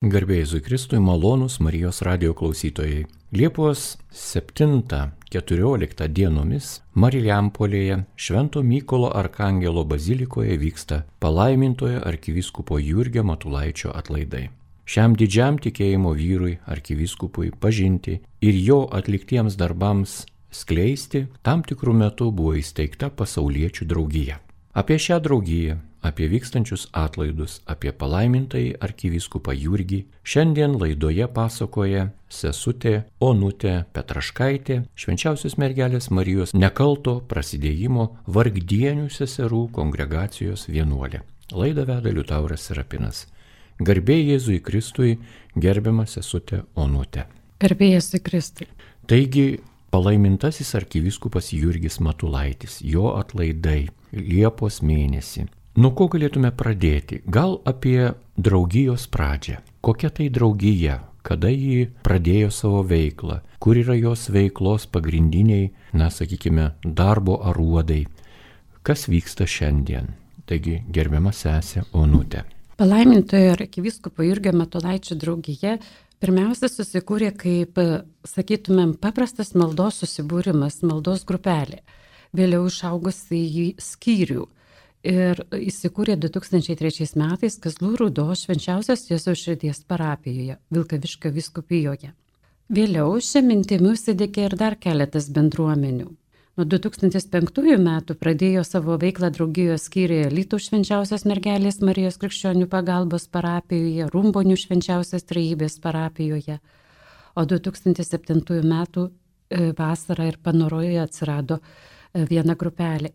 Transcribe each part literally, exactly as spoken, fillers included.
Garbė Jėzui Kristui, malonūs Marijos radijo klausytojai. Liepos septintą keturioliktą dienomis Marijampolėje Švento Mykolo Arkangelo bazilikoje vyksta palaimintojo arkivyskupo Jurgio Matulaičio atlaidai. Šiam didžiam tikėjimo vyrui, arkivyskupui, pažinti ir jo atliktiems darbams skleisti tam tikrų metų buvo įsteigta pasauliečių draugija. Apie šią draugiją, apie vykstančius atlaidus, apie palaimintąjį arkivyskupą Jurgį šiandien laidoje pasakoja sesutė Onutė Petraškaitė, Švenčiausios mergelės Marijos nekalto prasidėjimo vargdienių seserų kongregacijos vienuolė. Laidą veda Liutauras Serapinas. Garbė Jėzui Kristui, gerbiama sesutė Onutė. Garbė Jėzui Kristui. Taigi, palaimintasis arkivyskupas Jurgis Matulaitis, jo atlaidai Liepos mėnesį. Nuo ko galėtume pradėti? Gal apie draugijos pradžią. Kokia tai draugija? Kada ji pradėjo savo veiklą? Kur yra jos veiklos pagrindiniai, na, sakykime, darbo aruodai? Kas vyksta šiandien? Taigi, gerbiama sesė Onutė. Palaimintojo arkivyskupo Jurgio Matulaičio draugija pirmiausia susikūrė kaip, sakytumėm, paprastas maldos susibūrimas, maldos grupelė. Vėliau išaugusi į skyrių. Ir įsikūrė du tūkstančiai trečiais metais Kazlų Rūdos Švenčiausios Jėzaus Širdies parapijoje, Vilkaviškio vyskupijoje. Vėliau šią mintimį užsidegė ir dar keletas bendruomenių. Nuo du tūkstantis penktųjų metų pradėjo savo veiklą draugijos skyriuje Alytaus Švenčiausios mergelės Marijos Krikščionių pagalbos parapijoje, Rumbonių Švenčiausios Trejybės parapijoje, o du tūkstantis septintųjų metų vasarą ir Panoroje atsirado viena grupelė.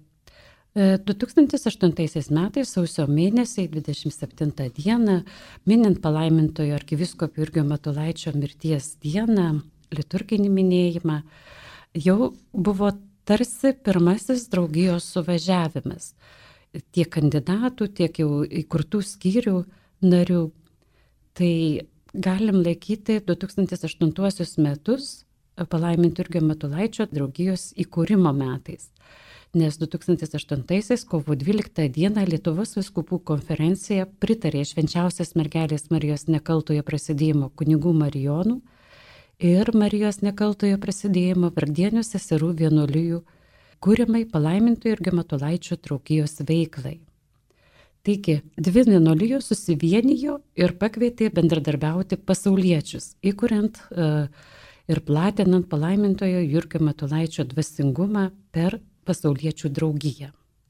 du tūkstantis aštuntaisiais metais sausio mėnesį, dvidešimt septintą dieną, minint palaimintojo arkivyskupo Jurgio Matulaičio mirties dieną, liturginį minėjimą, jau buvo tarsi pirmasis draugijos suvažiavimas. Tiek kandidatų, tiek jau įkurtų skyrių narių. Tai galim laikyti du tūkstantis aštuntuosius metus palaiminto Jurgio Matulaičio draugijos įkūrimo metais. Nes du tūkstantis aštuntaisiais kovo dvyliktą dieną Lietuvos vyskupų konferencija pritarė Švenčiausios mergelės Marijos nekaltojo prasidėjimo kunigų marijonų ir Marijos nekaltojo prasidėjimo vargdienių seserų vienuolijų kūrimai palaimintojo Jurgio Matulaičio draugijos veiklai. Taigi, dvi vienuolijos susivienijo ir pakvietė bendradarbiauti pasauliečius, įkuriant uh, ir platinant palaimintojo Jurgio Matulaičio dvasingumą per pasauliečių draugiją.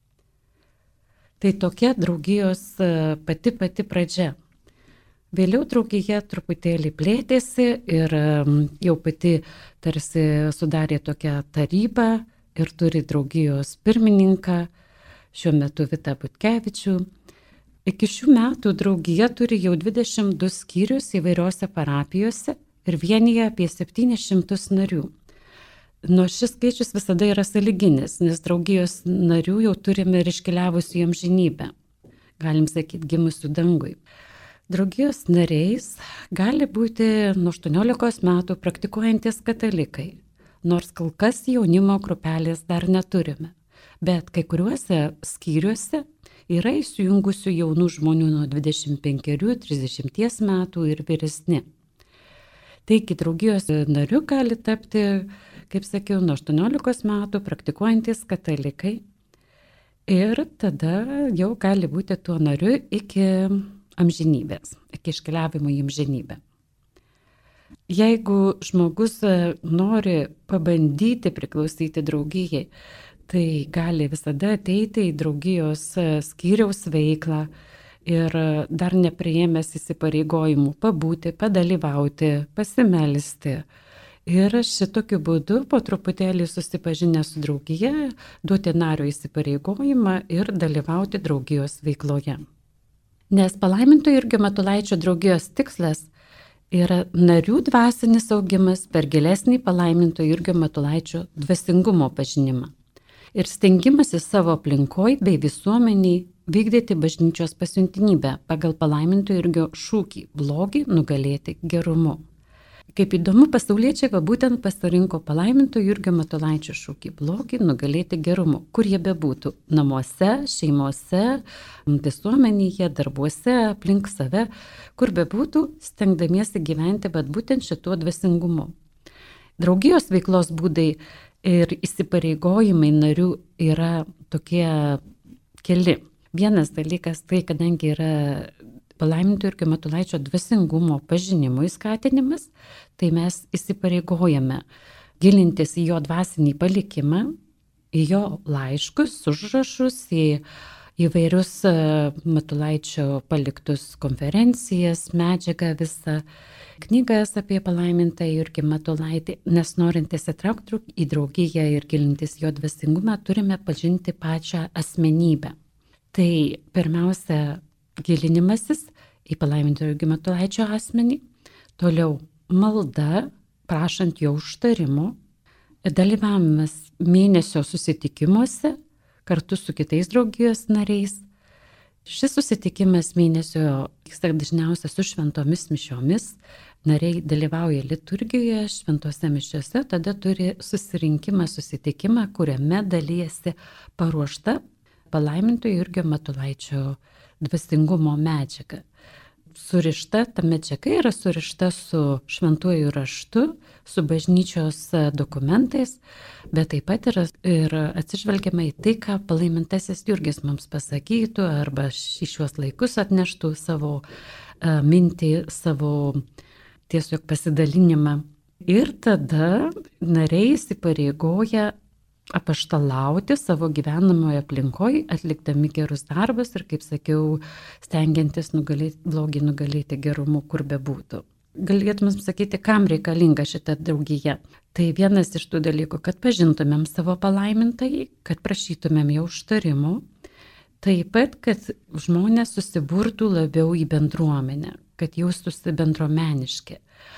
Tai tokia draugijos pati pati pradžia. Vėliau draugija truputėlį plėtėsi ir jau pati tarsi sudarė tokią tarybą ir turi draugijos pirmininką, šiuo metu Vitą Butkevičių. Iki šių metų draugija turi jau dvidešimt du skyrius įvairiose parapijose ir vienyje apie septynis šimtus narių. Nuo šis skaičius visada yra sąlyginis, nes draugijos narių jau turime ir iškeliavusių į amžinybę, galim sakyti, gimusių dangui. Draugijos nariais gali būti nuo aštuoniolikos metų praktikuojantis katalikai, nors kol kas jaunimo grupelės dar neturime, bet kai kuriuose skyriuose yra įsijungusių jaunų žmonių nuo dvidešimt penkerių iki trisdešimties metų ir vyresni. Taigi draugijos nariu gali tapti, kaip sakiau, nuo aštuoniolikos metų praktikuojantis katalikai ir tada jau gali būti tuo nariu iki amžinybės, iki iškeliavimo į amžinybę. Jeigu žmogus nori pabandyti priklausyti draugijai, tai gali visada ateiti į draugijos skyriaus veiklą ir dar nepriėmęs įsipareigojimų pabūti, padalyvauti, pasimelsti. Ir šitokiu būdu po truputėlį susipažinę su draugija, duoti nario įsipareigojimą ir dalyvauti draugijos veikloje. Nes palaimintojo Jurgio Matulaičio draugijos tikslas yra narių dvasinis augimas per gilesnį palaimintojo Jurgio Matulaičio dvasingumo pažinimą ir stengimasis savo aplinkoj bei visuomeniai vykdyti bažnyčios pasiuntinybę pagal palaimintojo Jurgio šūkį blogį nugalėti gerumu. Kaip įdomu, pasauliečiai va būtent pasirinko palaiminto Jurgio Matulaičio šūkį - blogį nugalėti gerumu, kur jie bebūtų - namuose, šeimose, visuomenėje, darbuose, aplink save, kur bebūtų, stengdamiesi gyventi bet būtent šituo dvasingumu. Draugijos veiklos būdai ir įsipareigojimai narių yra tokie keli. Vienas dalykas tai, kadangi yra palaiminto Jurgio Matulaičio dvasingumo pažinimui skatinimas, tai mes įsipareigojame gilintis į jo dvasinį palikimą, į jo laiškus, užrašus, į įvairius Matulaičio paliktus konferencijas, medžiagą visą, knygas apie palaimintą Jurgį Matulaitį, nes norint įsitraukti į draugiją ir gilintis jo dvasingumą, turime pažinti pačią asmenybę. Tai pirmiausia, gilinimasis į palaiminto Jurgio Matulaičio asmenį, toliau malda, prašant jo užtarimo, dalyvavimas mėnesio susitikimuose kartu su kitais draugijos nariais. Šis susitikimas mėnesio vyksta dažniausiai su šventomis mišiomis, nariai dalyvauja liturgijoje, šventose mišiose, tada turi susirinkimą, susitikimą, kuriame dalyjasi paruošta palaiminto Jurgio Matulaičio dvasingumo medžiaga. Surišta, ta medžiaga yra surišta su šventuoju raštu, su bažnyčios dokumentais, bet taip pat yra ir atsižvelgiama į tai, ką palaimintasis Jurgis mums pasakytų arba į šiuos laikus atneštų savo uh, mintį, savo tiesiog pasidalinimą. Ir tada nariai įsipareigoja apaštalauti savo gyvenamoje aplinkoje, atlikdami gerus darbus ir, kaip sakiau, stengiantis nugalėti, blogį nugalėti gerumu, kur bebūtų. Galėtumėm sakyti, kam reikalinga šita draugija. Tai vienas iš tų dalykų, kad pažintumėm savo palaimintąjį, kad prašytumėm jo užtarimo, taip pat, kad žmonės susiburtų labiau į bendruomenę, kad jaustųsi bendruomeniški.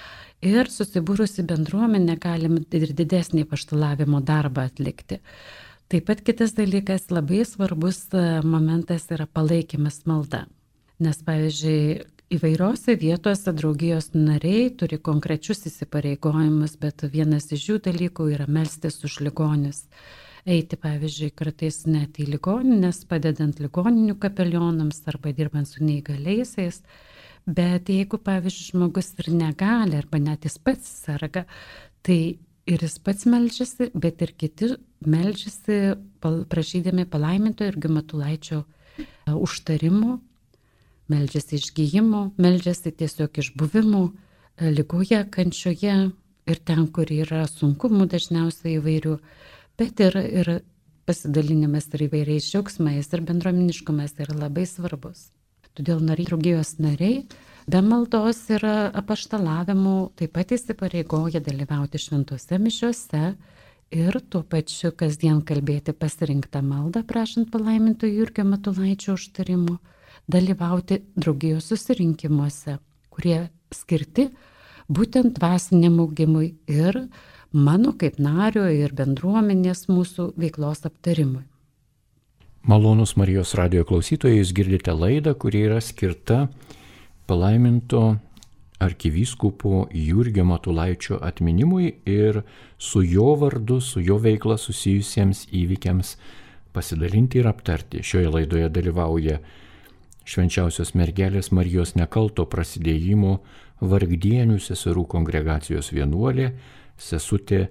Ir susibūrusi bendruomenė galim ir didesnį apaštalavimo darbą atlikti. Taip pat kitas dalykas, labai svarbus momentas yra palaikymas malda. Nes, pavyzdžiui, įvairiose vietose draugijos nariai turi konkrečius įsipareigojimus, bet vienas iš jų dalykų yra melstis už ligonius. Eiti, pavyzdžiui, kartais net į ligoninės, padedant ligoninių kapelionams arba dirbant su neįgaliaisiais. Bet jeigu, pavyzdžiui, žmogus ir negali, arba net jis pats serga, tai ir jis pats meldžiasi, bet ir kiti meldžiasi, prašydami palaiminto Jurgio Matulaičio užtarimo, meldžiasi išgyjimo, meldžiasi tiesiog išbuvimų ligoje, kančioje ir ten, kur yra sunkumų dažniausiai įvairių, bet ir, ir pasidalinimas ir įvairiais džiaugsmais ir bendruomeniškumas yra labai svarbus. Todėl nariai, draugijos nariai be maldos ir apaštalavimų taip pat įsipareigoja dalyvauti šventose mišiose ir tuo pačiu kasdien kalbėti pasirinktą maldą, prašant palaiminto Jurgio Matulaičio užtarimo, dalyvauti draugijos susirinkimuose, kurie skirti būtent dvasiniam augimui ir mano kaip nario ir bendruomenės mūsų veiklos aptarimui. Malonūs Marijos radijo klausytojai, jūs girdite laidą, kuri yra skirta palaiminto arkivyskupo Jurgio Matulaičio atminimui ir su jo vardu, su jo veikla susijusiems įvykiams pasidalinti ir aptarti. Šioje laidoje dalyvauja Švenčiausios mergelės Marijos nekalto prasidėjimo vargdienių seserų kongregacijos vienuolė, sesutė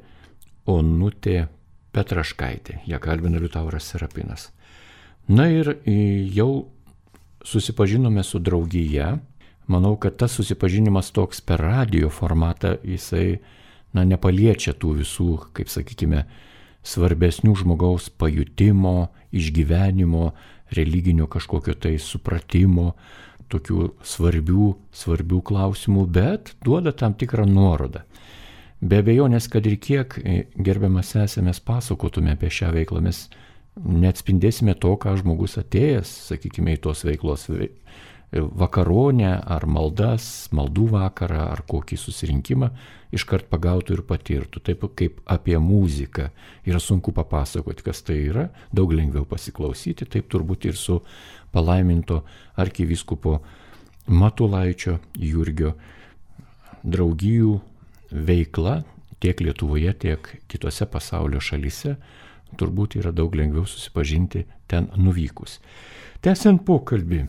Onutė Petraškaitė. Ją kalbina Liutauras Serapinas. Na ir jau susipažinome su draugija. Manau, kad tas susipažinimas toks per radio formatą, jisai na, nepaliečia tų visų, kaip sakykime, svarbesnių žmogaus pajutimo, išgyvenimo, religinio kažkokio tai supratimo, tokių svarbių, svarbių klausimų, bet duoda tam tikrą nuorodą. Be abejonės, kad ir kiek gerbiamas sesė mes pasakotume apie šią veiklą, mes neatspindėsime to, ką žmogus atėjęs, sakykime, į tos veiklos vakaronę ar maldas, maldų vakarą ar kokį susirinkimą iškart pagautų ir patirtų. Taip kaip apie muziką yra sunku papasakoti, kas tai yra, daug lengviau pasiklausyti, taip turbūt ir su palaiminto arkivyskupo Matulaičio Jurgio draugijų veikla tiek Lietuvoje, tiek kitose pasaulio šalyse turbūt yra daug lengviau susipažinti ten nuvykus. Tęsiant pokalbį,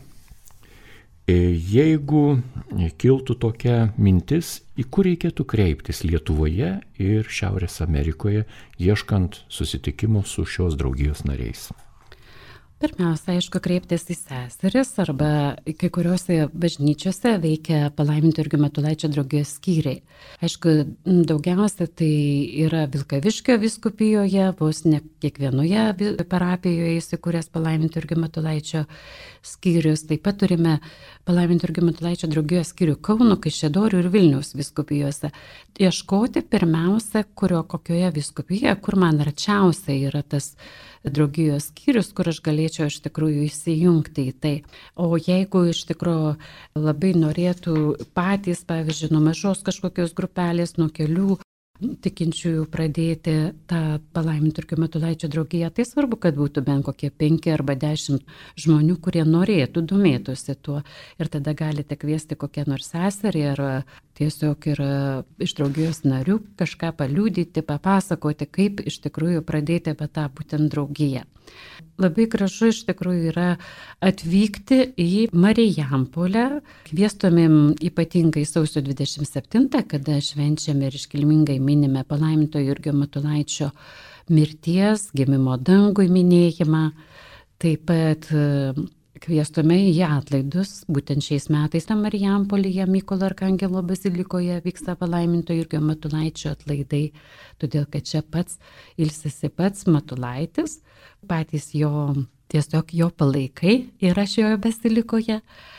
jeigu kiltų tokia mintis, į kur reikėtų kreiptis Lietuvoje ir Šiaurės Amerikoje, ieškant susitikimo su šios draugijos nariais? Pirmiausia, aišku, kreiptis į seseris arba kai kuriuose bažnyčiose veikia Palaiminto Jurgio Matulaičio draugijos skyriai. Aišku, daugiausia tai yra Vilkaviškio vyskupijoje, vos ne kiekvienoje parapijoje įsikūręs Palaiminto Jurgio Matulaičio skyrius. Taip pat turime Palaiminto Jurgio Matulaičio draugijos skyrių Kauno, Kaišiadorių ir Vilniaus vyskupijose. Ieškoti pirmiausia, kurio kokioje vyskupijoje, kur man arčiausiai yra tas draugijos skyrius, kur aš galėčiau iš tikrųjų įsijungti į tai. O jeigu iš tikrųjų labai norėtų patys, pavyzdžiui, nuo mažos kažkokios grupelės, nuo kelių tikinčiųjų pradėti tą Palaiminto Jurgio Matulaičio draugiją, tai svarbu, kad būtų bent kokie penki arba dešimt žmonių, kurie norėtų, domėtųsi tuo. Ir tada galite kviesti kokią nors seserį ar tiesiog ir iš draugijos narių kažką paliudyti, papasakoti, kaip iš tikrųjų pradėti apie tą būtent draugiją. Labai gražu iš tikrųjų yra atvykti į Marijampolę. Kviestumėm ypatingai sausio dvidešimt septintą, kada švenčiame ir iškilmingai minime Palaiminto Jurgio Matulaičio mirties, gimimo dangui minėjimą. Taip pat kviestume į atlaidus. Būtent šiais metais Marijampolėje Mykolo Arkangelo bazilikoje vyksta Palaiminto Jurgio Matulaičio atlaidai, todėl kad čia pats ilsisi pats Matulaitis, patys jo, tiesiog jo palaikai yra šioje bazilikoje.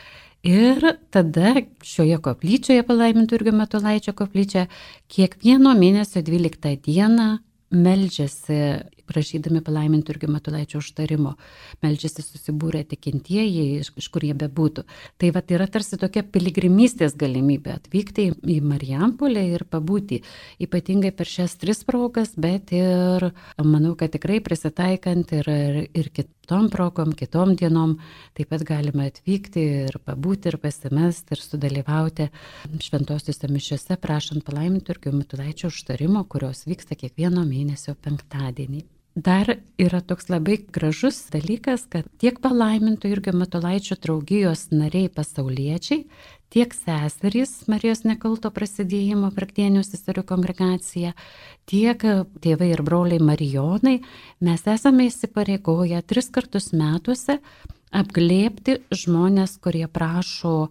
Ir tada šioje koplyčioje, Palaiminto Jurgio Matulaičio koplyčioje, kiekvieno mėnesio dvyliktą dieną meldžiasi, prašydami Palaiminto Jurgio Matulaičio užtarimo, meldžiasi susibūrę tikintieji, iš, iš kur jie bebūtų. Tai va, yra tarsi tokia piligrimystės galimybė atvykti į Marijampolę ir pabūti, ypatingai per šias tris progas, bet ir manau, kad tikrai prisitaikant ir, ir, ir kitom progom, kitom dienom, taip pat galima atvykti ir pabūti, ir pasimesti, ir sudalyvauti šventosiuose mišiuose, prašant Palaiminto Jurgio Matulaičio užtarimo, kurios vyksta kiekvieno mėnesio penktadienį. Dar yra toks labai gražus dalykas, kad tiek Palaiminto Jurgio Matulaičio draugijos nariai pasauliečiai, tiek seserys Marijos Nekalto prasidėjimo Praktienių seserių kongregacija, tiek tėvai ir broliai marijonai, mes esame įsipareigoję tris kartus metuose apglėbti žmonės, kurie prašo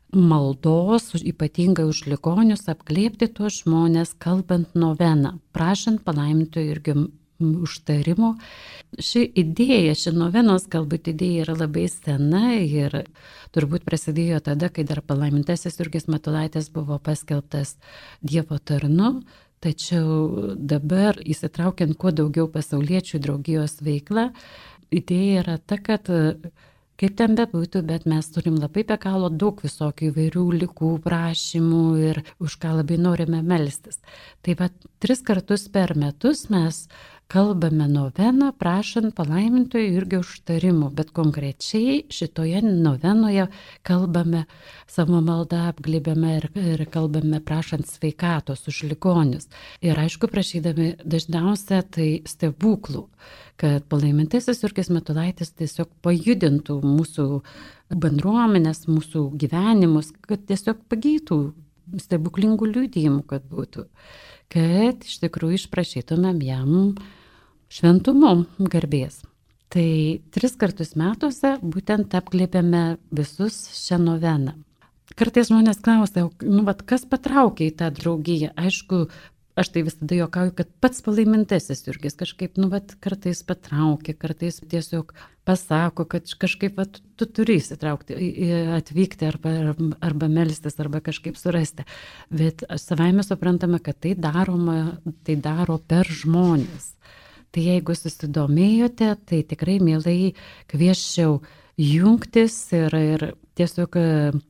maldos, ypatingai už ligonius, apglėbti tuos žmonės, kalbant noveną, prašant Palaiminto Jurgio užtarimo. Ši idėja, ši novenos galbūt idėja yra labai sena ir turbūt prasidėjo tada, kai dar Palaimintasis Jurgis Matulaitis buvo paskelbtas Dievo tarnu, tačiau dabar įsitraukiant kuo daugiau pasauliečių draugijos veiklą, idėja yra ta, kad kaip ten bebūtų, bet mes turim labai be galo daug visokių įvairių ligų, prašymų ir už ką labai norime melstis. Tai va, tris kartus per metus mes kalbame noveną, prašant Palaimintojo Jurgio užtarimo, bet konkrečiai šitoje novenoje kalbame savo maldą, apglėbėme ir, ir kalbame prašant sveikatos už ligonius. Ir aišku, prašydami dažniausia tai stebuklų, kad Palaimintasis Jurgis Matulaitis tiesiog pajudintų mūsų bendruomenės, mūsų gyvenimus, kad tiesiog pagytų stebuklingų liudijimų, kad būtų, kad iš tikrųjų išprašytumėm jam šventumo garbės. Tai tris kartus metuose būtent apglėbėme visus šią noveną. Kartais žmonės klausia, nu, vat, kas patraukė į tą draugiją? Aišku, aš tai visada juokauju, kad pats Palaimintasis Jurgis kažkaip, nu, vat, kartais patraukė, kartais tiesiog pasako, kad kažkaip, vat, tu turi įsitraukti, atvykti arba, arba melstis, arba kažkaip surasti. Bet savaime suprantame, kad tai daroma, tai daro per žmonės. Tai jeigu susidomėjote, tai tikrai mielai kvieščiau jungtis ir, ir tiesiog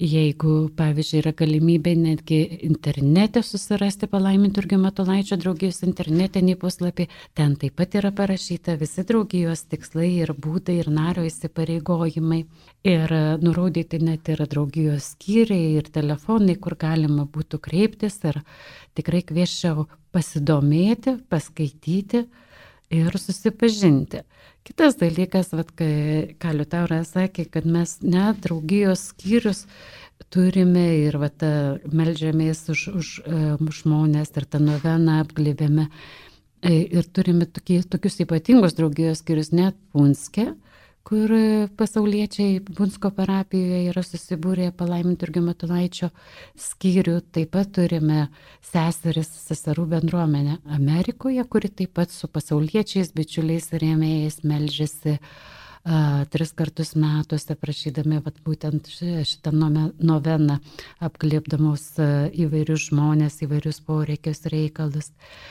Jeigu, pavyzdžiui, yra galimybė netgi internete susirasti palaiminto Jurgio Matulaičio draugijos internetinį puslapį, ten taip pat yra parašyta visi draugijos tikslai ir būdai ir nario įsipareigojimai. Ir nurodyti net yra draugijos skyriai ir telefonai, kur galima būtų kreiptis, ir tikrai kvieščiau pasidomėti, paskaityti ir susipažinti. Kitas dalykas, vat, kai, ką Liutauras sakė, kad mes net draugijos skyrius turime ir vat, meldžiamės už, už um, žmonės ir tą noveną apglėbėme. Ir turime tokie, tokius ypatingus draugijos skyrius net Punske, kur pasauliečiai Punsko parapijoje yra susibūrę palaiminto Jurgio Matulaičio skyrių. Taip pat turime seseris seserų bendruomenę Amerikoje, kuri taip pat su pasauliečiais, bičiuliais ir rėmėjais meldžiasi uh, tris kartus metuose, prašydami vat, būtent šitą noveną, apglėbdamos uh, įvairius žmonės, įvairius poreikius, reikalus.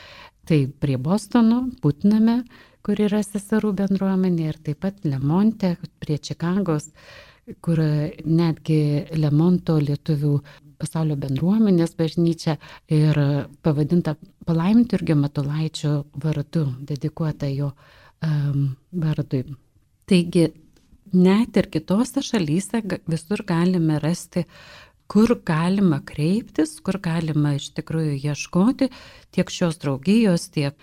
Tai prie Bostono, Putname, kur yra seserų bendruomenė, ir taip pat Lemonte, prie Čikagos, kur netgi Lemonto lietuvių pasaulio bendruomenės bažnyčia ir pavadinta palaiminto Jurgio Matulaičio vardu, dedikuota jo um, vardui. Taigi, net ir kitose šalyse visur galime rasti, kur galima kreiptis, kur galima iš tikrųjų ieškoti tiek šios draugijos, tiek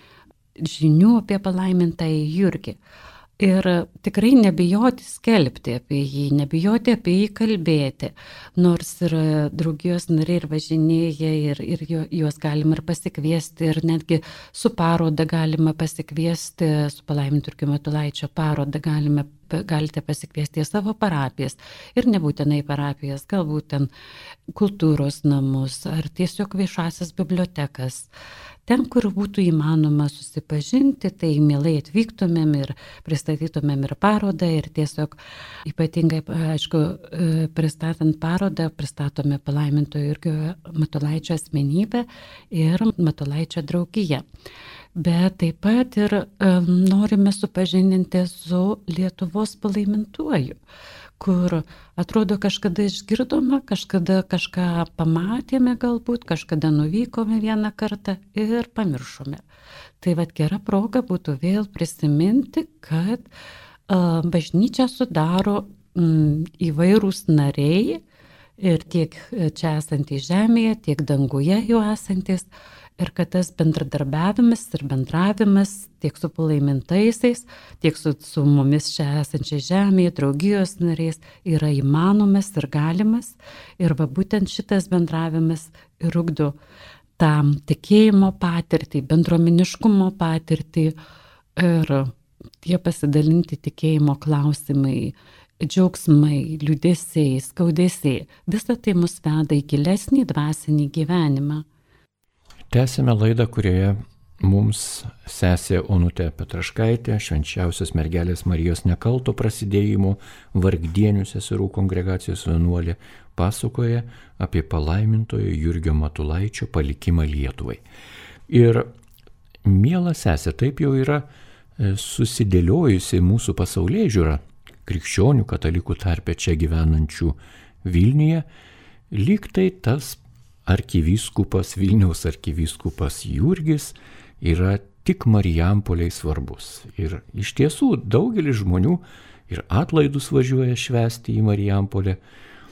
žinių apie palaimintąjį Jurgį. Ir tikrai nebijoti skelbti apie jį, nebijoti apie jį kalbėti, nors ir draugijos nariai ir važinėja, ir, ir juos galima ir pasikviesti, ir netgi su paroda galima pasikviesti, su palaiminto Jurgio Matulaičio paroda galime, galite pasikviesti į savo parapijas, ir nebūtinai parapijas, galbūt ten kultūros namus, ar tiesiog viešasias bibliotekas. Ten, kur būtų įmanoma susipažinti, tai mielai atvyktumėm ir pristatytumėm ir parodą, ir tiesiog ypatingai, aišku, pristatant parodą, pristatome palaiminto Jurgio Matulaičio asmenybę ir Matulaičio draugiją. Bet taip pat ir um, norime supažindinti su Lietuvos palaimintuoju, kur atrodo kažkada išgirdome, kažkada kažką pamatėme galbūt, kažkada nuvykome vieną kartą ir pamiršome. Tai vat gera proga būtų vėl prisiminti, kad uh, bažnyčia sudaro um, įvairūs nariai, ir tiek čia esantys žemėje, tiek danguje jau esantis, ir kad tas bendradarbiavimas ir bendravimas tiek su palaimintaisiais, tiek su, su mumis čia esančiai žemėje, draugijos nariais yra įmanomas ir galimas. Ir va būtent šitas bendravimas ir ugdo tą tikėjimo patirtį, bendruomeniškumo patirtį, ir tie pasidalinti tikėjimo klausimai, džiaugsmai, liūdesiai, skaudesiai, visa tai mus veda į gilesnį dvasinį gyvenimą. Tęsime laidą, kurioje mums sesė Onutė Petraškaitė, švenčiausios mergelės Marijos nekalto prasidėjimo Vargdienių seserų kongregacijos vienuolė, pasakoja apie palaimintojo Jurgio Matulaičio palikimą Lietuvai. Ir miela sesė, taip jau yra susidėliojusi mūsų pasaulėžiūra krikščionių katalikų tarpe čia gyvenančių Vilniuje, lyg tai tas arkivyskupas, Vilniaus arkivyskupas Jurgis yra tik Marijampoliai svarbus. Ir iš tiesų daugelis žmonių ir atlaidus važiuoja švęsti į Marijampolę,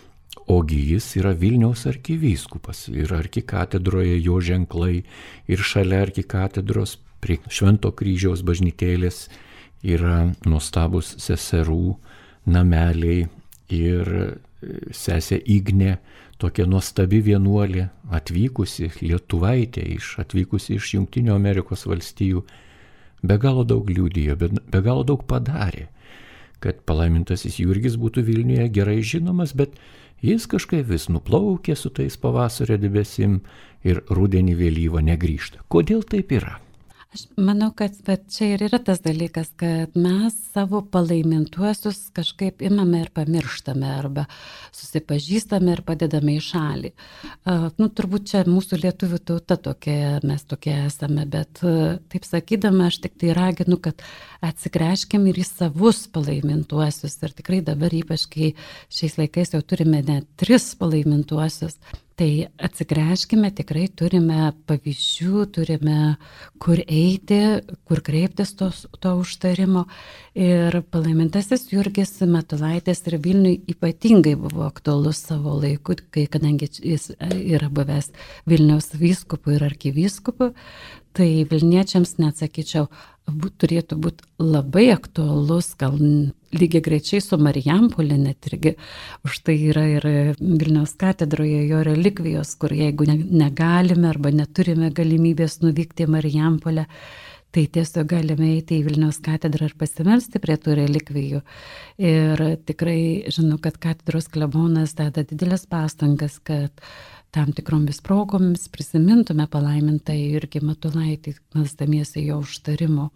ogi jis yra Vilniaus arkivyskupas. Ir arkikatedroje jo ženklai, ir šalia arkikatedros prie Švento kryžiaus bažnytėlės yra nuostabus seserų nameliai, ir sesė Ignė, tokia nuostabi vienuolė, atvykusi Lietuvaitė, iš, atvykusi iš Jungtinių Amerikos valstijų, be galo daug liudijo, be, be galo daug padarė, kad palaimintasis Jurgis būtų Vilniuje gerai žinomas, bet jis kažkaip vis nuplaukė su tais pavasario debesim ir rudenį vėlyvą negrįžta. Kodėl taip yra? Aš manau, kad bet čia ir yra tas dalykas, kad mes savo palaimintuosius kažkaip imame ir pamirštame arba susipažįstame ir padedame į šalį. Uh, nu, turbūt čia mūsų lietuvių tauta tokia, mes tokie esame, bet uh, taip sakydama aš tik tai raginu, kad atsigręžkim ir į savus palaimintuosius. Ir tikrai dabar ypač, kai šiais laikais jau turime net tris palaimintuosius. Tai atsigręžkime, tikrai turime pavyzdžių, turime kur eiti, kur kreiptis to, to užtarimo. Ir palaimintasis Jurgis Matulaitis ir Vilniui ypatingai buvo aktualus savo laiku, kai, kadangi jis yra buvęs Vilniaus vyskupu ir arkivyskupu, tai Vilniečiams, net sakyčiau, būt, turėtų būti labai aktualus, gal lygiai greičiai su Marijampolė, net irgi už tai yra ir Vilniaus katedroje jo relikvijos, kur jeigu negalime arba neturime galimybės nuvykti į Marijampolę, tai tiesiog galime eiti į Vilniaus katedrą ir pasimelsti prie tų relikvijų. Ir tikrai žinau, kad katedros klebonas deda didelės pastangas, kad tam tikromis progomis prisimintume palaimintąjį Jurgį Matulaitį, melsdamiesi jo užtarimo.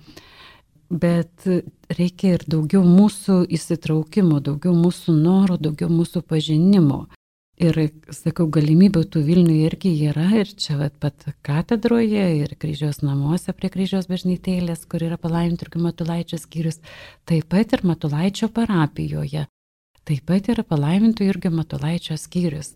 Bet reikia ir daugiau mūsų įsitraukimo, daugiau mūsų norų, daugiau mūsų pažinimo. Ir, sakau, galimybių tų Vilniuje irgi yra, ir čia vat, pat katedroje, ir Kryžiaus namuose prie Kryžiaus bažnytėlės, kur yra palaiminto Jurgio Matulaičio skyrius, taip pat ir Matulaičio parapijoje, taip pat yra palaiminto Jurgio Matulaičio skyrius.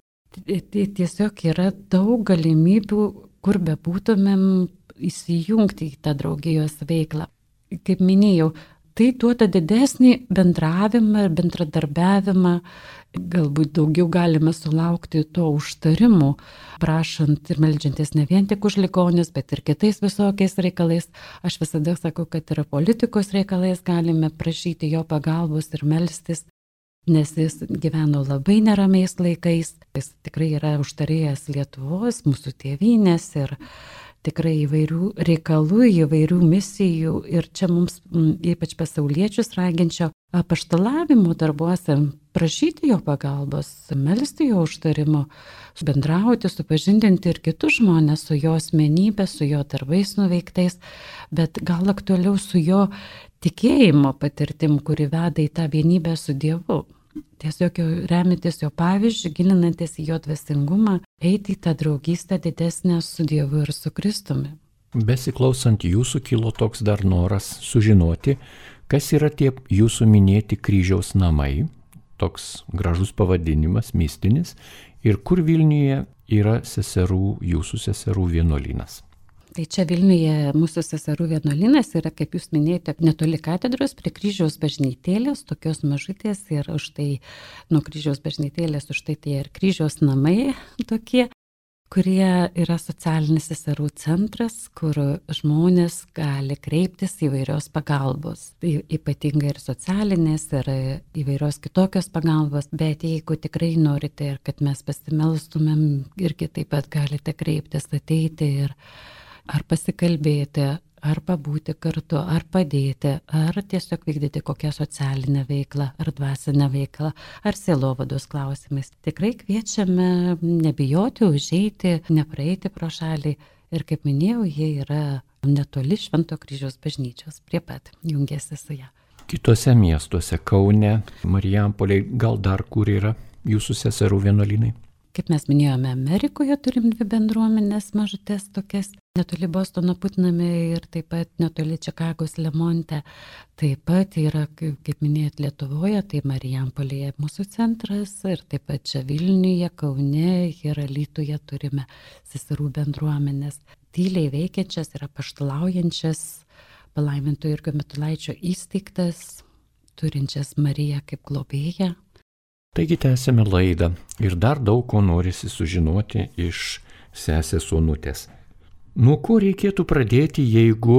Tiesiog yra daug galimybių, kur bebūtumėm įsijungti į tą draugijos veiklą. Kaip minėjau, tai duoda didesnį bendravimą ir bendradarbiavimą, galbūt daugiau galime sulaukti to užtarimų, prašant ir meldžiantis ne vien tik už ligonius, bet ir kitais visokiais reikalais. Aš visada sakau, kad ir politikos reikalais galime prašyti jo pagalbos ir melstis, nes jis gyveno labai neramiais laikais. Jis tikrai yra užtarėjas Lietuvos, mūsų tėvynės ir tikrai įvairių reikalų, įvairių misijų. Ir čia mums ypač pasauliečius raginčio apaštalavimo darbuose prašyti jo pagalbos, melsti jo užtarimo, bendrauti, supažindinti ir kitus žmonės su jo asmenybė, su jo darbais nuveiktais, bet gal aktualiau su jo tikėjimo patirtim, kuri veda į tą vienybę su Dievu. Tiesiog remintis jo pavyzdžių, gilinantis į jo dvasingumą, eiti į tą draugystę didesnę su Dievu ir su Kristumi. Besiklausant jūsų kilo toks dar noras sužinoti, kas yra tie jūsų minėti kryžiaus namai, toks gražus pavadinimas, mistinis, ir kur Vilniuje yra seserų, jūsų seserų vienuolynas. Tai čia Vilniuje mūsų seserų vienuolynas yra, kaip jūs minėjote, netoli katedros, prie Kryžiaus bažnytėlės, tokios mažutės, ir už tai nuo Kryžiaus bažnytėlės, už tai tie ir Kryžiaus namai tokie, kurie yra socialinis seserų centras, kur žmonės gali kreiptis įvairios pagalbos. Tai ypatingai ir socialinės, ir įvairios kitokios pagalbos, bet jeigu tikrai norite ir kad mes pasimelstumėm, irgi taip pat galite kreiptis, ateiti ir ar pasikalbėti, ar pabūti kartu, ar padėti, ar tiesiog vykdyti kokią socialinę veiklą, ar dvasinę veiklą, ar sielovados klausimais. Tikrai kviečiame nebijoti, užeiti, nepraeiti pro šalį. Ir kaip minėjau, jie yra netoli Švento Kryžiaus bažnyčios, prie pat jungiasi su ją. Kitose miestuose, Kaune, Marijampolėje, gal dar kur yra jūsų seserų vienuolynai? Kaip mes minėjome, Amerikoje turim dvi bendruomenės mažutės tokias, netoli Bostono Putname ir taip pat netoli Čikagos Lemonte. Taip pat yra, kaip minėjot, Lietuvoje, tai Marijampolėje mūsų centras ir taip pat čia Vilniuje, Kaune ir Alytuje turime seserų bendruomenės. Tyliai veikiančias ir apaštalaujančias, palaiminto Jurgio Matulaičio įsteigtas, turinčias Mariją kaip globėją. Taigi tęsime laidą ir dar daug ko norisi sužinoti iš sesės Onutės. Nuo ko reikėtų pradėti, jeigu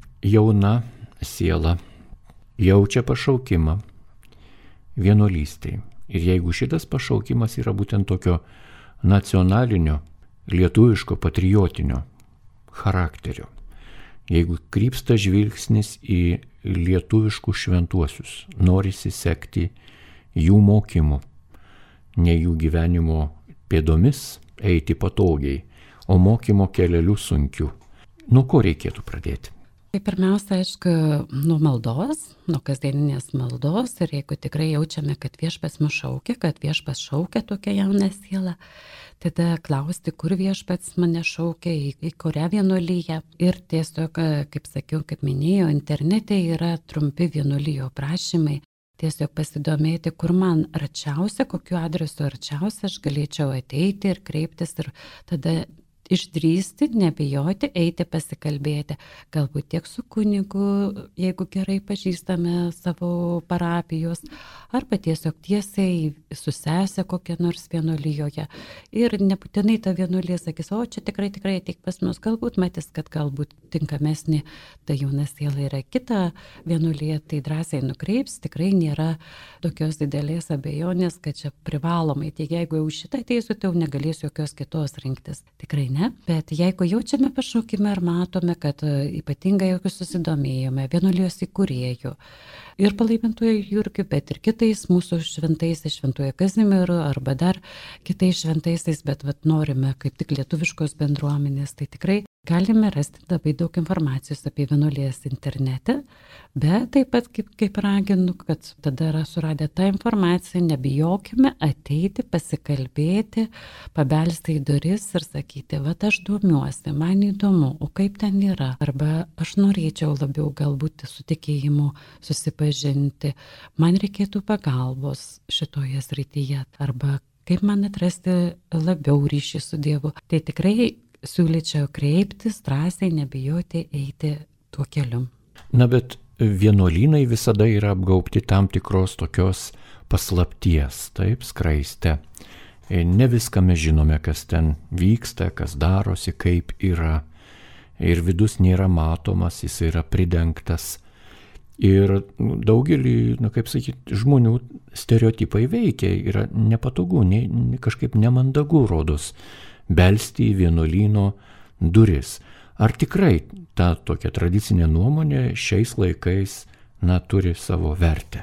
jauna siela jaučia pašaukimą vienuolystei? Ir jeigu šitas pašaukimas yra būtent tokio nacionalinio, lietuviško, patriotinio charakterio. Jeigu krypsta žvilgsnis į lietuviškus šventuosius, norisi sekti jų mokymų, ne jų gyvenimo pėdomis eiti patogiai, o mokymo keleliu sunkiu. Nuo ko reikėtų pradėti? Tai pirmiausia, aišku, nuo maldos, nuo kasdieninės maldos ir jeigu tikrai jaučiame, kad viešpats mus šaukia, kad viešpats šaukia tokią jauną sielą, tada klausti, kur viešpats mane šaukia, į, į kurią vienuolyją. Ir tiesiog, kaip sakiau, kaip minėjau, internete yra trumpi vienuolyjo prašymai. Tiesiog pasidomėti, kur man arčiausia, kokiu adresu arčiausia aš galėčiau ateiti ir kreiptis ir tada išdrįsti, nebijoti, eiti pasikalbėti. Galbūt tiek su kunigu, jeigu gerai pažįstame savo parapijos, arba tiesiog tiesiai su sese kokia nors vienuolijoje. Ir nebūtinai ta vienuolija sakys, o čia tikrai, tikrai ateik pas mus. Galbūt matys, kad galbūt tinkamesnė ta jauna siela yra kita vienuolija, tai drąsiai nukreips. Tikrai nėra tokios didelės abejonės, kad čia privalomai. Tai jeigu jau šitą ateisiu, tai jau negalėsiu jokios kitos rinktis. Tikrai ne. Bet jeigu jaučiame pašaukimą ir matome, kad ypatingai jeigu susidomėjome vienuolijos įkūrėjų ir palaimintuoju Jurgiu, bet ir kitais mūsų šventaisiais, šventuoju Kazimieru arba dar kitais šventaisiais, bet vat, norime kaip tik lietuviškos bendruomenės, tai tikrai galime rasti labai daug informacijos apie vienuolijas internete, bet taip pat kaip, kaip raginu, kad tada yra suradę tą informaciją, nebijokime ateiti, pasikalbėti, pabelsti į duris ir sakyti, va aš domiuosi, man įdomu, o kaip ten yra, arba aš norėčiau labiau galbūt su tikėjimu susipažinti, man reikėtų pagalbos šitoje srityje, arba kaip man atrasti labiau ryšį su Dievu. Tai tikrai siūlyčiau kreiptis, drąsiai nebijoti eiti tuo keliu. Na, bet vienuolynai visada yra apgaubti tam tikros tokios paslapties, taip, skraiste. Ne viską mes žinome, kas ten vyksta, kas darosi, kaip yra. Ir vidus nėra matomas, jis yra pridengtas. Ir daugelį, na kaip sakyti, žmonių stereotipai veikia, yra nepatogu, ne, kažkaip nemandagu rodos belsti į vienuolyno duris. Ar tikrai ta tokia tradicinė nuomonė šiais laikais, na, turi savo vertę?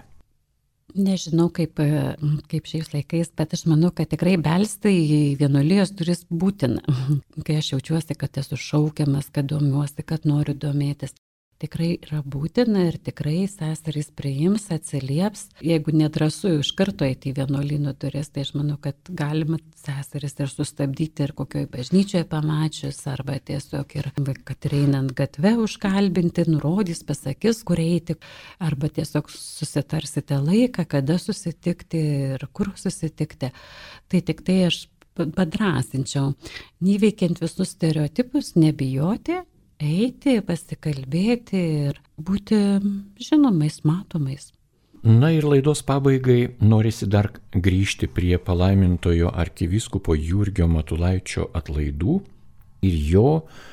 Nežinau, kaip, kaip šiais laikais, bet aš manau, kad tikrai belsti į vienuolijos duris būtina. Kai aš jaučiuosi, kad esu šaukiamas, kad domiuosi, kad noriu domėtis. Tikrai yra būtina ir tikrai seserys priims, atsilieps. Jeigu nedrąsu iš karto eiti į vienuolyno duris, tai aš manau, kad galima seserys ir sustabdyti ir kokioje bažnyčioje pamačius, arba tiesiog ir, kad ir einant gatve užkalbinti, nurodys, pasakys, kur eiti, arba tiesiog susitarsite laiką, kada susitikti ir kur susitikti. Tai tik tai aš padrasinčiau, neįveikiant visus stereotipus, nebijoti, eiti, pasikalbėti ir būti žinomais, matomais. Na ir laidos pabaigai norisi dar grįžti prie palaimintojo arkivyskupo Jurgio Matulaičio atlaidų ir jo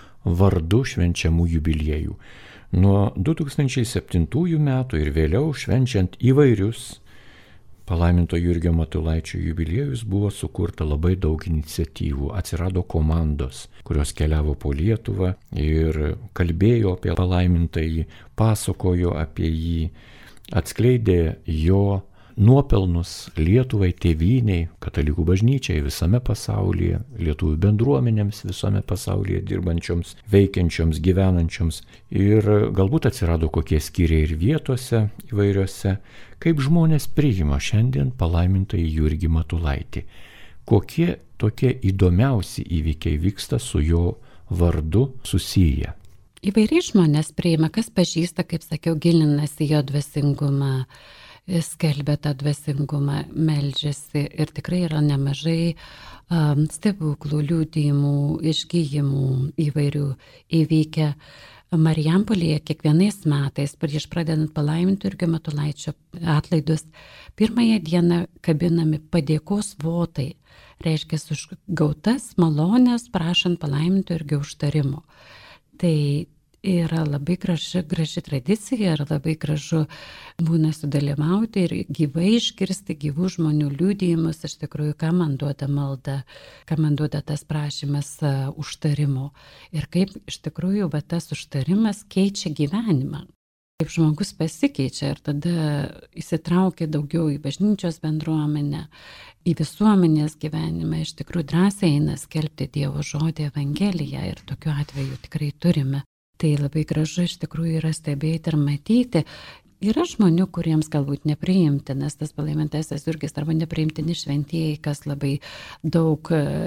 vardu švenčiamų jubiliejų. Nuo du tūkstančiai septintųjų metų ir vėliau švenčiant įvairius palaiminto Jurgio Matulaičio jubiliejus buvo sukurta labai daug iniciatyvų, atsirado komandos, kurios keliavo po Lietuvą ir kalbėjo apie palaimintąjį, pasakojo apie jį, atskleidė jo nuopelnus Lietuvai, tėvynei, katalikų bažnyčiai visame pasaulyje, lietuvių bendruomenėms visame pasaulyje dirbančioms, veikiančioms, gyvenančioms. Ir galbūt atsirado kokie skyriai ir vietose įvairiose, kaip žmonės priima šiandien palaimintąjį Jurgį Matulaitį. Kokie tokie įdomiausi įvykiai vyksta su jo vardu susiję? Įvairiai žmonės priima, kas pažįsta, kaip sakiau, gilinasi jo dvasingumą, skelbia tą dvasingumą, meldžiasi ir tikrai yra nemažai um, stebuklų, liudijimų, išgyjimų įvairių įvykę. Marijampolėje kiekvienais metais, prieš pradedant palaiminto Jurgio Matulaičio atlaidus, pirmąją dieną kabinami padėkos votai, reiškia už gautas malonės prašant palaiminto Jurgio užtarimo. Tai yra labai graži, graži tradicija ir labai gražu būna sudalyvauti ir gyvai išgirsti gyvų žmonių liudijimus, iš tikrųjų, ką man duoda malda, ką man duoda tas prašymas uh, užtarimo ir kaip iš tikrųjų va, tas užtarimas keičia gyvenimą. Kaip žmogus pasikeičia ir tada įsitraukia daugiau į bažnyčios bendruomenę, į visuomenės gyvenimą, iš tikrųjų drąsiai eina skelbti Dievo žodį, Evangeliją ir tokiu atveju tikrai turime. Tai labai gražu iš tikrųjų yra stebėti ir matyti. Yra žmonių, kuriems galbūt nepriimtinas tas palaimintasis jurgis arba nepriimtini šventieji, kas labai daug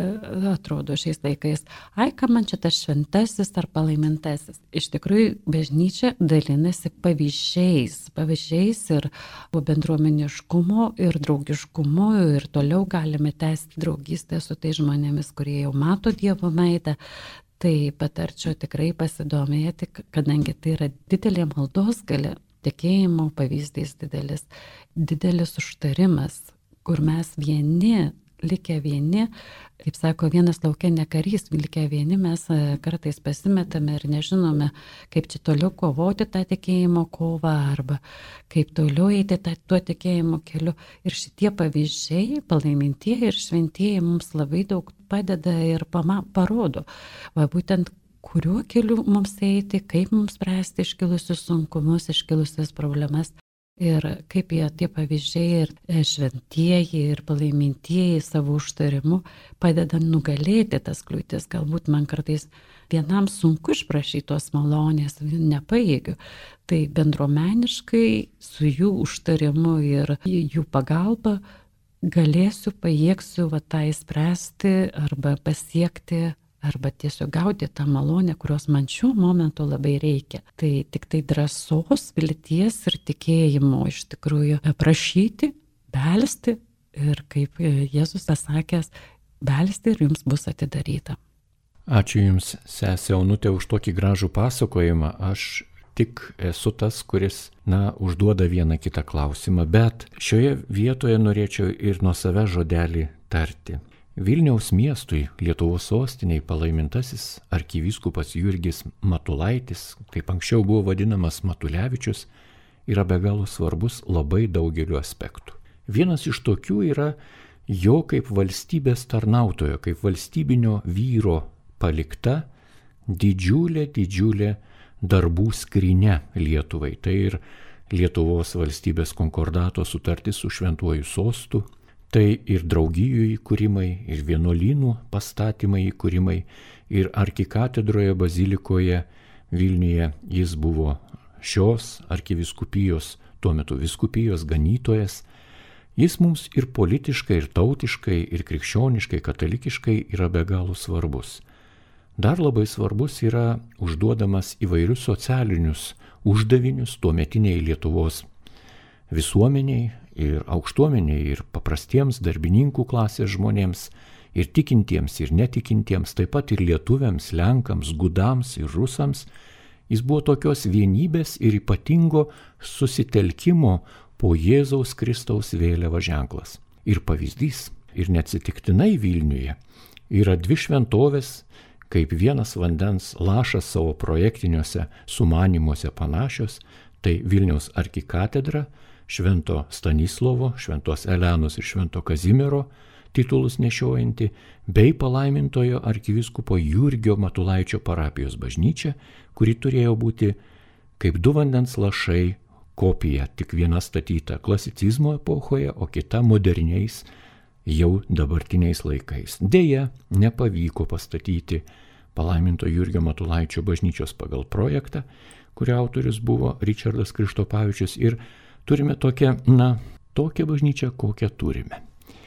atrodo šiais laikais. Ai, ką man čia tas šventasis ar palaimintasis? Iš tikrųjų, bažnyčia dalinasi pavyzdžiais, pavyzdžiais ir bendruomeniškumo ir draugiškumo ir toliau galime tęsti draugystę su tais žmonėmis, kurie jau mato Dievo meilę. Tai patarčiau tikrai pasidomėti, kadangi tai yra didelė maldos galia. Tikėjimo pavyzdys didelis, didelis užtarimas, kur mes vieni, likę vieni, kaip sako, vienas lauke ne karys, likę vieni mes kartais pasimetame ir nežinome, kaip čia toliau kovoti tą tikėjimo kovą arba kaip toliau eiti tą, tuo tikėjimo keliu. Ir šitie pavyzdžiai, palaimintieji ir šventieji mums labai daug padeda ir pama, parodo. Va būtent kuriuo keliu mums eiti, kaip mums spręsti iškilusius sunkumus, iškilusias problemas ir kaip jie tie pavyzdžiai ir šventieji ir palaimintieji savo užtarimu padeda nugalėti tas kliūtis. Galbūt man kartais vienam sunku išprašyti tos malonės, nepajėgiu. Tai bendruomeniškai su jų užtarimu ir jų pagalba galėsiu, pajėgsiu va tą įspręsti arba pasiekti arba tiesiog gauti tą malonę, kurios man šiuo momentu labai reikia. Tai tik tai drąsos, vilties ir tikėjimo iš tikrųjų prašyti, belsti ir kaip Jėzus pasakęs, belsti ir jums bus atidaryta. Ačiū Jums, sesė Onutė, už tokį gražų pasakojimą. Aš tik esu tas, kuris, na, užduoda vieną kitą klausimą, bet šioje vietoje norėčiau ir nuo save žodelį tarti. Vilniaus miestui, Lietuvos sostiniai, palaimintasis arkivyskupas Jurgis Matulaitis, kaip anksčiau buvo vadinamas Matulevičius, yra be galo svarbus labai daugeliu aspektų. Vienas iš tokių yra jo kaip valstybės tarnautojo, kaip valstybinio vyro palikta didžiulė, didžiulė darbų skrynia Lietuvai. Tai ir Lietuvos valstybės konkordato sutartis su Šventuoju sostu, tai ir draugijų įkūrimai, ir vienuolynų pastatymai įkūrimai, ir arkikatedroje bazilikoje Vilniuje jis buvo šios arkivyskupijos, tuo metu vyskupijos ganytojas. Jis mums ir politiškai, ir tautiškai, ir krikščioniškai, katalikiškai yra be galo svarbus. Dar labai svarbus yra užduodamas įvairius socialinius uždavinius tuometiniai Lietuvos visuomeniai, ir aukštuomeniai, ir paprastiems darbininkų klasės žmonėms, ir tikintiems, ir netikintiems, taip pat ir lietuviams, lenkams, gudams ir rusams. Jis buvo tokios vienybės ir ypatingo susitelkimo po Jėzaus Kristaus vėliava ženklas. Ir pavyzdys, ir neatsitiktinai Vilniuje yra dvi šventovės, kaip vienas vandens lašas savo projektiniuose sumanymuose panašios, tai Vilniaus arkikatedra, Švento Stanislovo, Šventos Elenos ir Švento Kazimiero titulus nešiojanti, bei palaimintojo arkivyskupo Jurgio Matulaičio parapijos bažnyčia, kuri turėjo būti kaip du vandens lašai kopija, tik viena statyta klasicizmo epochoje, o kita moderniais jau dabartiniais laikais. Deja, nepavyko pastatyti palaiminto Jurgio Matulaičio bažnyčios pagal projektą, kurio autorius buvo Ričardas Krištopavičius, ir turime tokią, na, tokią bažnyčią, kokią turime.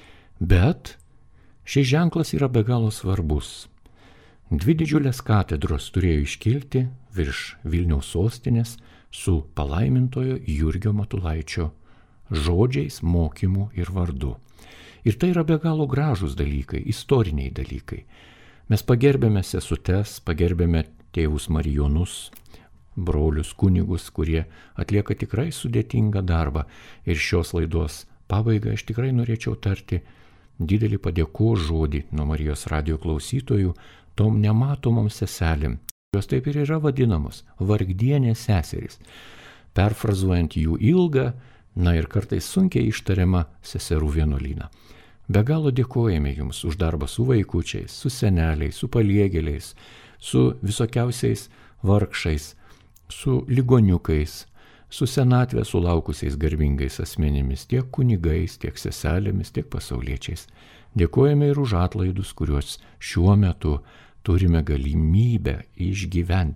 Bet šis ženklas yra be galo svarbus. Dvi didžiulės katedros turėjo iškilti virš Vilniaus sostinės su palaimintojo Jurgio Matulaičio žodžiais, mokymu ir vardu. Ir tai yra be galo gražūs dalykai, istoriniai dalykai. Mes pagerbėme sesutes, pagerbėme tėvus marijonus, brolius kunigus, kurie atlieka tikrai sudėtingą darbą. Ir šios laidos pabaigą aš tikrai norėčiau tarti didelį padėkos žodį nuo Marijos radijo klausytojų tom nematomom seselėm. Jos taip ir yra vadinamos vargdienės seserys. Perfrazuojant jų ilgą, na ir kartais sunkiai ištariamą seserų vienuolyną. Be galo dėkojame jums už darbą su vaikučiais, su seneliais, su paliegėliais, su visokiausiais vargšais, su ligoniukais, su senatvę sulaukusiais garbingais asmenimis, tiek kunigais, tiek seselėmis, tiek pasauliečiais. Dėkojame ir už atlaidus, kuriuos šiuo metu turime galimybę išgyventi.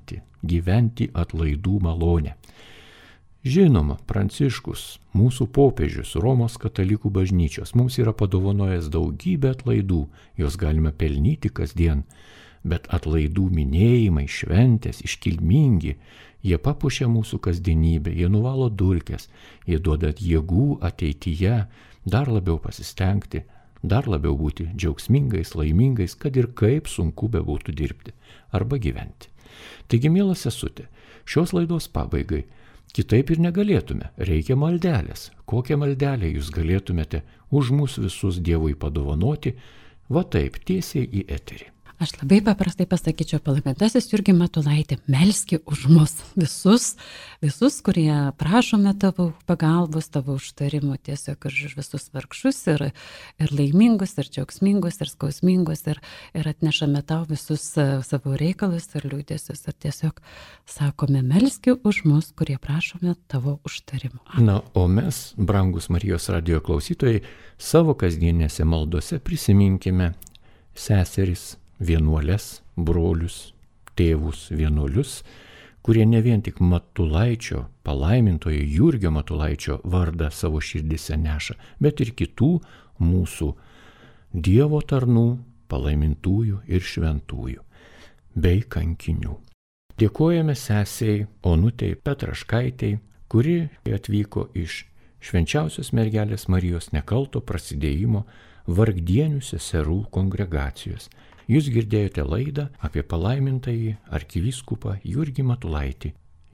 gyventi atlaidų malonę. Žinoma, Pranciškus, mūsų popiežius, Romos katalikų bažnyčios, mums yra padovanojęs daugybę atlaidų, jos galime pelnyti kasdien, bet atlaidų minėjimai, šventės, iškilmingi, jie papušia mūsų kasdienybę, jie nuvalo dulkes, jie duoda jėgų ateityje dar labiau pasistengti, dar labiau būti džiaugsmingais, laimingais, kad ir kaip sunku bebūtų dirbti arba gyventi. Taigi, mielas sesutė, šios laidos pabaigai kitaip ir negalėtume, reikia maldelės. Kokią maldelę jūs galėtumėte už mus visus Dievui padovanoti, va taip, tiesiai į eterį. Aš labai paprastai pasakyčiau, palaimintasis Jurgi Matulaiti, melski už mus visus, visus, kurie prašome tavo pagalbos, tavo užtarimo, tiesiog ir už visus vargšus, ir, ir laimingus, ir džiaugsmingus, ir skausmingus, ir, ir atnešame tau visus savo reikalus ir liūdėsius, ir tiesiog sakome, melski už mus, kurie prašome tavo užtarimo. Na, o mes, brangus Marijos radijo klausytojai, savo kasdienėse maldose prisiminkime seseris, vienuolės, brolius, tėvus, vienuolius, kurie ne vien tik Matulaičio, palaimintojo Jurgio Matulaičio vardą savo širdise neša, bet ir kitų mūsų Dievo tarnų, palaimintųjų ir šventųjų, bei kankinių. Dėkojame sesei Onutei Petraškaitei, kuri atvyko iš Švenčiausios mergelės Marijos nekalto prasidėjimo Vargdienių seserų kongregacijos. Jūs girdėjote laidą apie palaimintąjį arkivyskupą Jurgį Matulaitį.